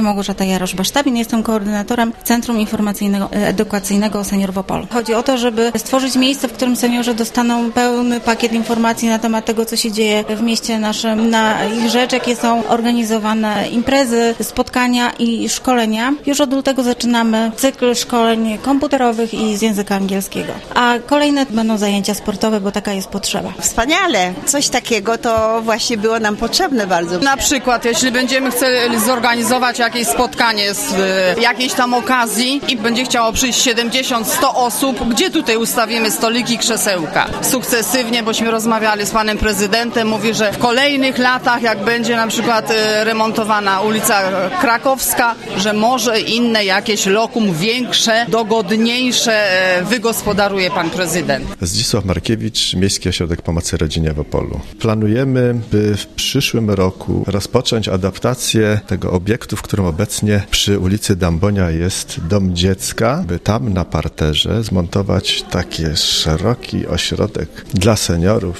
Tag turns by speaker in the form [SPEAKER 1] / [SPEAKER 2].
[SPEAKER 1] Małgorzata Jarosz-Basztabin, jestem koordynatorem Centrum Informacyjno-Edukacyjnego Senior w Opolu. Chodzi o to, żeby stworzyć miejsce, w którym seniorzy dostaną pełny pakiet informacji na temat tego, co się dzieje w mieście naszym, na ich rzecz, jakie są organizowane imprezy, spotkania i szkolenia. Już od lutego zaczynamy cykl szkoleń komputerowych i z języka angielskiego. A kolejne będą zajęcia sportowe, bo taka jest potrzeba.
[SPEAKER 2] Wspaniale! Coś takiego to właśnie było nam potrzebne bardzo.
[SPEAKER 3] Na przykład, jeśli będziemy chcieli zorganizować jakieś spotkanie z jakiejś tam okazji i będzie chciało przyjść 70-100 osób, gdzie tutaj ustawimy stoliki, krzesełka? Sukcesywnie, bośmy rozmawiali z panem prezydentem, mówi, że w kolejnych latach, jak będzie na przykład remontowana ulica Krakowska, że może inne jakieś lokum większe, dogodniejsze wygospodaruje pan prezydent.
[SPEAKER 4] Zdzisław Markiewicz, Miejski Ośrodek Pomocy Rodzinie w Opolu. Planujemy, by w przyszłym roku rozpocząć adaptację tego obiektu, w którym obecnie przy ulicy Dambonia jest Dom Dziecka, by tam na parterze zmontować taki szeroki ośrodek dla seniorów.